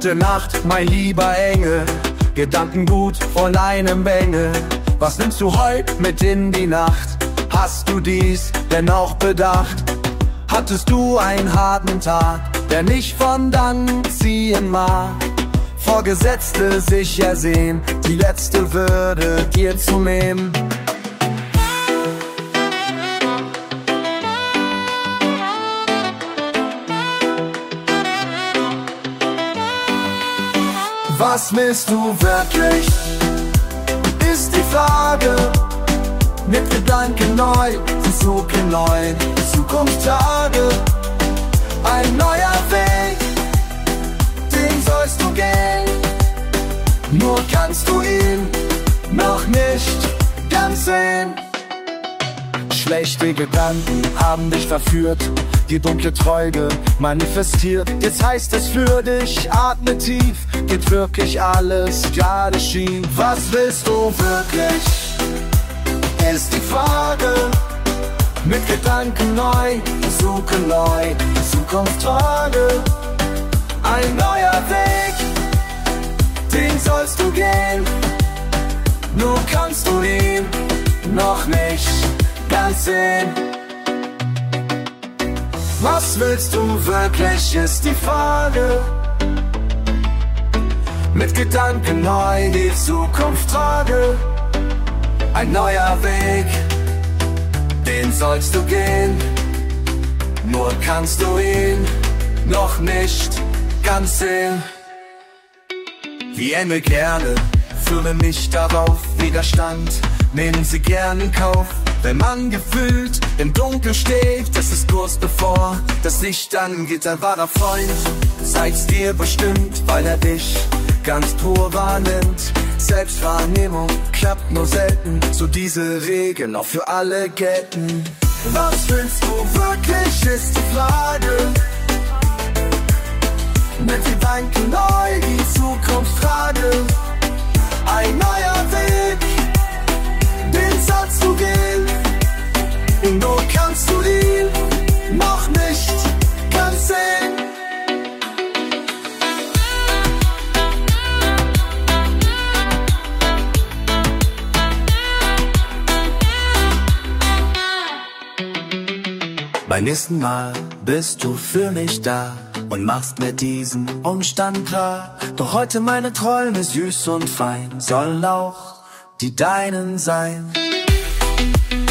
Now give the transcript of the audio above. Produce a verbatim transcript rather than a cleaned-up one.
Gute Nacht, mein lieber Engel, Gedankengut voll eine Menge. Was nimmst du heut mit in die Nacht? Hast du dies denn auch bedacht? Hattest du einen harten Tag, der nicht von dann ziehen mag? Vorgesetzte sich ersehen, die letzte Würde dir zu nehmen. Was willst du wirklich, ist die Frage. Mit Gedanken neu, versuchen neu, Zukunftstage. Ein neuer Weg, den sollst du gehen. Nur kannst du ihn noch nicht ganz sehen. Schlechte Gedanken haben dich verführt, die dunkle Treue manifestiert. Jetzt heißt es für dich, atme tief, geht wirklich alles gerade schief. Was willst du wirklich, ist die Frage. Mit Gedanken neu, suche neu, Zukunftstage. Ein neuer Weg, den sollst du gehen. Nur kannst du ihn noch nicht ganz sehen. Was willst du wirklich, ist die Frage. Mit Gedanken neu die Zukunft trage. Ein neuer Weg, den sollst du gehen. Nur kannst du ihn noch nicht ganz sehen. Wie Engel gerne, fühle mich darauf Widerstand. Nehmen sie gern in Kauf, wenn man gefühlt im Dunkel steht. Das ist kurz bevor das Licht angeht. Ein wahrer Freund zeigt's dir bestimmt, weil er dich ganz pur wahrnimmt. Selbstwahrnehmung klappt nur selten, so diese Regeln auch für alle gelten. Was willst du wirklich, ist die Frage. Mit Gedanken neu die Zukunft frage. Ein neuer Weg, den sollst du gehen. Nur kannst du ihn noch nicht ganz sehen. Beim nächsten Mal bist du für mich da und machst mir diesen Umstand klar. Doch heute meine Träume süß und fein sollen auch die deinen sein.